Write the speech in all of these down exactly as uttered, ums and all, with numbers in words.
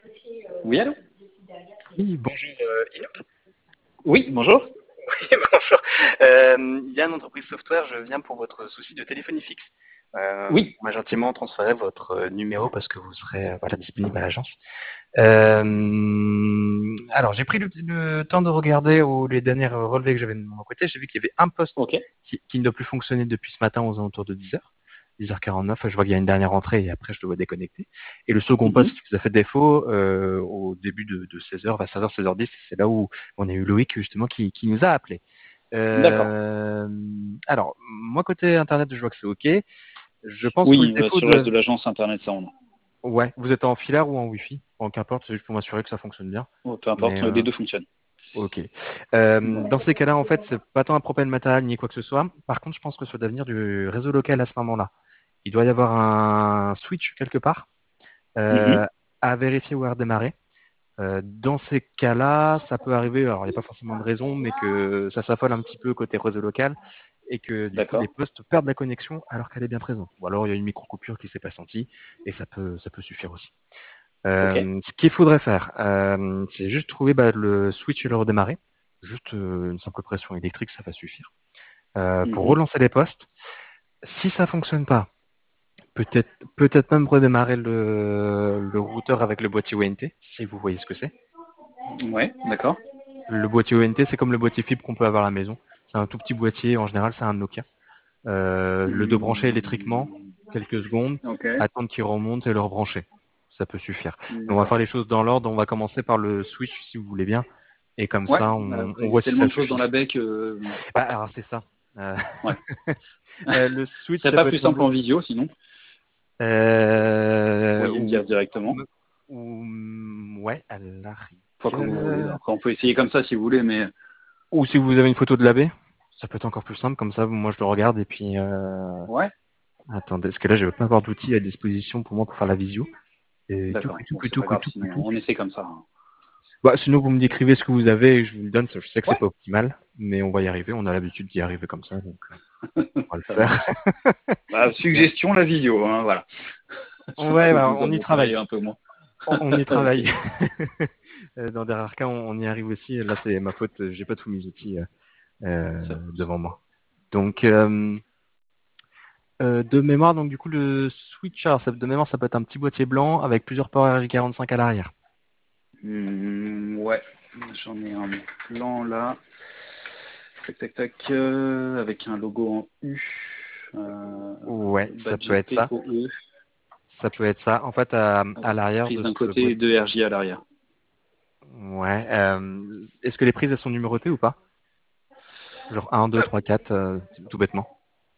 Oui, allô? Oui, bonjour. euh, Ino. Oui, bonjour. Oui, bonjour. Euh, Yann, entreprise software, je viens pour votre souci de téléphonie fixe. Euh, Oui, on m'a gentiment transféré votre euh, numéro parce que vous serez euh, voilà, disponible à l'agence. Euh, alors, j'ai pris le, le temps de regarder au- les derniers relevés que j'avais de mon côté. J'ai vu qu'il y avait un poste ok. qui, qui ne doit plus fonctionner depuis ce matin aux alentours de dix heures. dix heures quarante-neuf, je vois qu'il y a une dernière entrée et après je dois déconnecter. Et le second Mhm. poste qui vous a fait défaut euh, au début de, de seize heures, vers seize heures, seize heures dix, c'est là où on a eu Loïc justement qui, qui nous a appelé. D'accord. Euh, alors, moi côté internet, je vois que c'est ok. Je pense que le Oui, euh, défaut sur le reste de... de l'agence internet, ça on a. Ouais, vous êtes en filaire ou en Wi-Fi? Bon, qu'importe, c'est juste pour m'assurer que ça fonctionne bien. Oh, peu Mais importe, euh, euh, les deux fonctionnent. ok. Euh, dans ces cas-là, en fait, c'est pas tant un problème matériel ni quoi que ce soit. Par contre, je pense que sur l'avenir du réseau local à ce moment-là, il doit y avoir un switch quelque part Mhm. euh, à vérifier ou à redémarrer. Euh, dans ces cas-là, ça peut arriver, alors il n'y a pas forcément de raison, mais que ça s'affole un petit peu côté réseau local et que du coup les D'accord. postes perdent la connexion alors qu'elle est bien présente. Ou alors il y a une micro-coupure qui s'est pas sentie et ça peut, ça peut suffire aussi. Ok. Euh, ce qu'il faudrait faire, euh, c'est juste trouver bah, le switch et le redémarrer. Juste euh, une simple pression électrique, ça va suffire. Euh, pour Mhm. relancer les postes, si ça fonctionne pas, peut-être peut-être même redémarrer le, le routeur avec le boîtier O N T, si vous voyez ce que c'est. Ouais, d'accord. Le boîtier O N T, c'est comme le boîtier fibre qu'on peut avoir à la maison. C'est un tout petit boîtier, en général, c'est un Nokia. Euh, le débrancher électriquement, Mhm. quelques secondes, Ok. attendre qu'il remonte et le rebrancher. Ça peut suffire. Mais on va D'accord. faire les choses dans l'ordre. On va commencer par le switch, si vous voulez bien. Et comme Ouais, ça, bah, on, après, on il y a voit si tellement ça de choses dans suffit. la bec. euh, Bah, alors, c'est ça. Euh, Ouais. euh, le switch, C'est ça pas peut plus être un simple bloc. en visio, sinon. Vous Euh, pourriez me ou, dire directement. ou- ouais, à la Enfin, comme vous voulez. rigueur. Après, on peut essayer comme ça si vous voulez, mais Ou si vous avez une photo de la baie, ça peut être encore plus simple. Comme ça, moi, je le regarde et puis... Euh, ouais. attendez, parce que là, je vais pas avoir d'outils à disposition pour moi pour faire la visio. Et tout, D'accord. tout, Bon, c'est tout, pas tout, grave, tout, sinon tout. on essaie comme ça, hein. Bah, sinon, vous me décrivez ce que vous avez et je vous le donne. Je sais que c'est Ouais, pas optimal, mais on va y arriver. On a l'habitude d'y arriver comme ça, donc euh, on va le ça faire. marche. Bah, suggestion, la visio, hein, voilà. Sauf Ouais, que bah, vous, on comme y vous travaillez travaille. un peu moins. On, on y Ok. travaille. Euh, Dans des rares cas, on, on y arrive aussi. Là, c'est ma faute. J'ai pas tous mes outils euh, euh, Ça- devant moi. Donc, euh, euh, de mémoire, donc du coup, le switcher, ça, de mémoire, ça peut être un petit boîtier blanc avec plusieurs ports R J quarante-cinq à l'arrière. Hmm, ouais, j'en ai un plan là. Tac, tac, tac. euh, avec un logo en U. Euh, Ouais, ça peut badge être ça. P O E. Ça peut être ça. En fait, à, à Avec l'arrière prise de d'un ce côté et boîtier. deux R J à l'arrière. Ouais. Euh, est-ce que les prises elles sont numérotées ou pas? Genre un, deux, trois, quatre, euh, tout bêtement.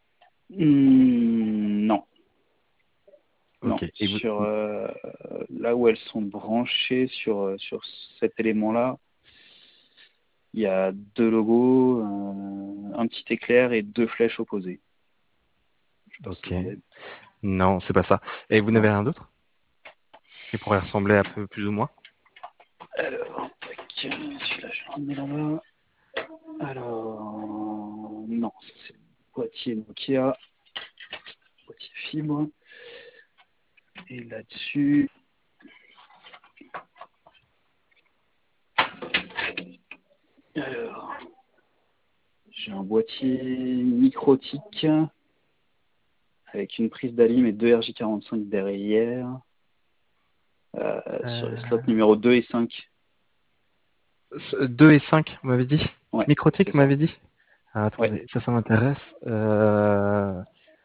Hmm, non, non. Ok. Et vous... Sur euh, là où elles sont branchées sur, euh, sur cet élément-là, il y a deux logos, euh, un petit éclair et deux flèches opposées. Je sais pas si Ok. vous avez... Non, c'est pas ça. Et vous n'avez Non. rien d'autre qui pourrait ressembler un peu plus ou moins? Alors, tac, celui-là, je vais le remets là-bas. Alors, non, ça c'est le boîtier Nokia, boîtier fibre. Et là-dessus, alors, j'ai un boîtier microtique avec une prise d'alim et deux R J quarante-cinq derrière, euh, sur les slots Euh... numéro deux et cinq. deux et cinq, vous m'avez dit? Ouais, Microtique, c'est vous ça. m'avez dit? Ah, Ouais. attendez, ça, ça m'intéresse. Euh...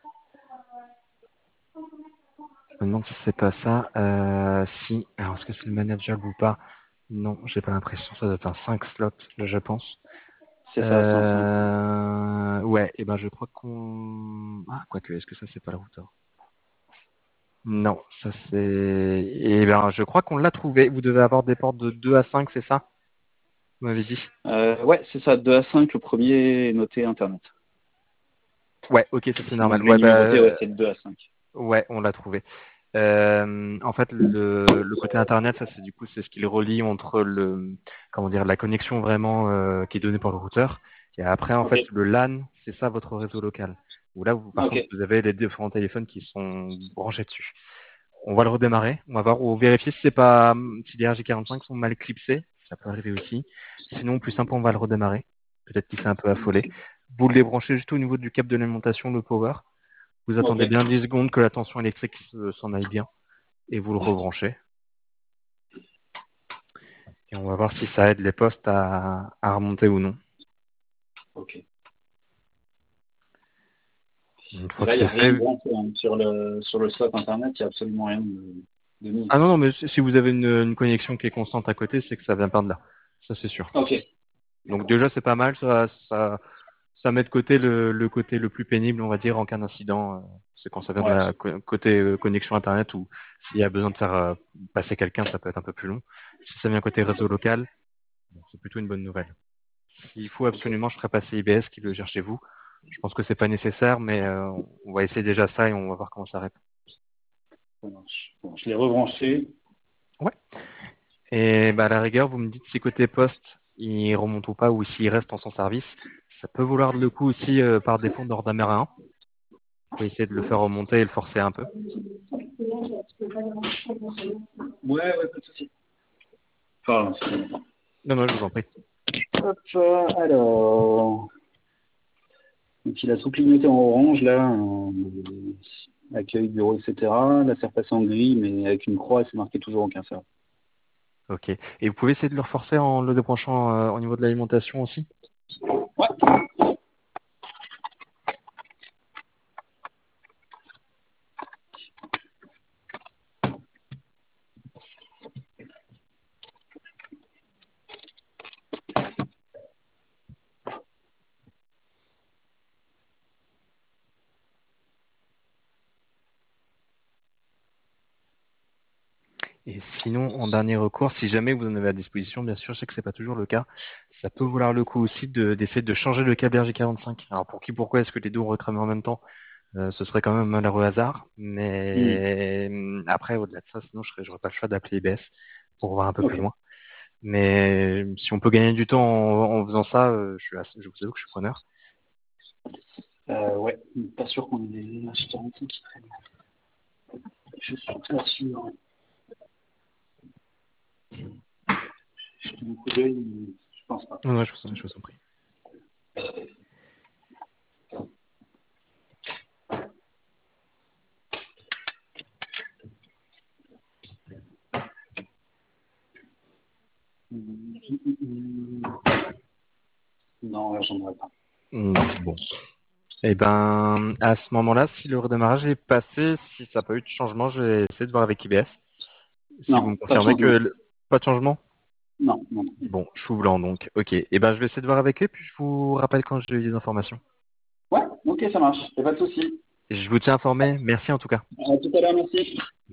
Je me demande si c'est pas ça. Euh... Si. Alors, est-ce que c'est le manageable ou pas? Non, j'ai pas l'impression. Ça doit être un cinq slots, je pense. C'est ça, c'est un cinq. Euh... Ouais, et ben je crois qu'on... Ah, quoique, est-ce que ça c'est pas le routeur? Non, ça c'est... Et ben je crois qu'on l'a trouvé. Vous devez avoir des portes de deux à cinq, c'est ça? Vous m'avez dit? Euh, ouais, c'est ça, deux à cinq, le premier est noté Internet. Ouais, ok, ça Et c'est sinon, normal. les Ouais, numérotés, ouais, bah... c'est de deux à cinq. Ouais, on l'a trouvé. Euh, en fait, le, le côté internet, ça c'est du coup c'est ce qui le relie entre le comment dire la connexion vraiment euh, qui est donnée par le routeur et après en Ok, fait le LAN, c'est ça votre réseau local. Où là, vous, par ok. contre, vous avez les différents téléphones qui sont branchés dessus. on va le redémarrer. On va voir, on vérifie si c'est pas, si les R J quarante-cinq sont mal clipsés. Ça peut arriver aussi. Sinon, plus simple, on va le redémarrer. Peut-être qu'il s'est un peu affolé. Vous le débranchez juste au niveau du câble de l'alimentation, le power. Vous Ok. attendez bien dix secondes que la tension électrique s'en aille bien. Et vous le rebranchez. Et on va voir si ça aide les postes à, à remonter ou non. Ok. Une Et fois là, que il n'y a c'est rien de fait. branché hein. Sur le sur le slot internet, il n'y a absolument rien de, de mis. Ah non, non, mais si vous avez une, une connexion qui est constante à côté, c'est que ça vient pas de là. Ça, c'est sûr. Ok. Donc déjà, c'est pas mal. Ça, ça, ça met de côté le, le côté le plus pénible, on va dire, en cas d'incident. euh, C'est quand ça vient de Ouais. la co- côté euh, connexion Internet ou s'il y a besoin de faire euh, passer quelqu'un, ça peut être un peu plus long. Si ça vient côté réseau local, bon, c'est plutôt une bonne nouvelle. S'il faut Ok. absolument, je ferai passer I B S qui le gère chez vous. Je pense que c'est pas nécessaire, mais euh, on va essayer déjà ça et on va voir comment ça répond. Ça marche. Bon, je l'ai rebranché. Ouais. Et bah, à la rigueur, vous me dites si côté poste, il remonte ou pas, ou s'il reste en son service. Ça peut vouloir le coup aussi euh, par défaut d'ordre amérindien. Vous pouvez essayer de le faire remonter et le forcer un peu. Ouais, ouais, pas de souci. Pardon. Non, non, je vous en prie. Hop, euh, alors. Donc il a tout clignoté en orange là, en accueil, bureau, et cetera. Là c'est repassé en gris, mais avec une croix, et c'est marqué toujours aucun service. Ok. Et vous pouvez essayer de le reforcer en le débranchant euh, au niveau de l'alimentation aussi. Ouais. Et sinon, en dernier recours, si jamais vous en avez à disposition, bien sûr, je sais que c'est pas toujours le cas, ça peut vouloir le coup aussi de- d'essayer de changer le câble R J quarante-cinq. Alors pour qui, pourquoi est-ce que les deux ont recramé en même temps? Euh, ce serait quand même un malheureux hasard. Hmm. Mais hum, après, au-delà de ça, sinon je n'aurais pas le choix d'appeler I B S pour voir un peu plus Ok. loin. Mais si on peut gagner du temps en, en faisant ça, euh, je, suis assez- je vous avoue que je suis preneur. Euh, ouais, pas sûr qu'on ait des H quarante-cinq qui traînent. Je suis pas sûr. Je te un coup d'œil, mais je pense pas. Non, non, je vous, en- je vous en prie. Hmm, hmm, hmm. Non, là j'en aurais pas. Non, bon. Et ben, à ce moment-là, si le redémarrage est passé, si ça n'a pas eu de changement, je vais essayer de voir avec I B S. Si vous Non, me pas de confirmez que changement. le- pas de changement. Non, non. Bon, chou blanc donc. Ok. Et ben, je vais essayer de voir avec eux, puis je vous rappelle quand j'ai eu des informations. Ouais, ok, ça marche. Y a pas de souci. Je vous tiens informé. Merci en tout cas. À tout à l'heure, merci.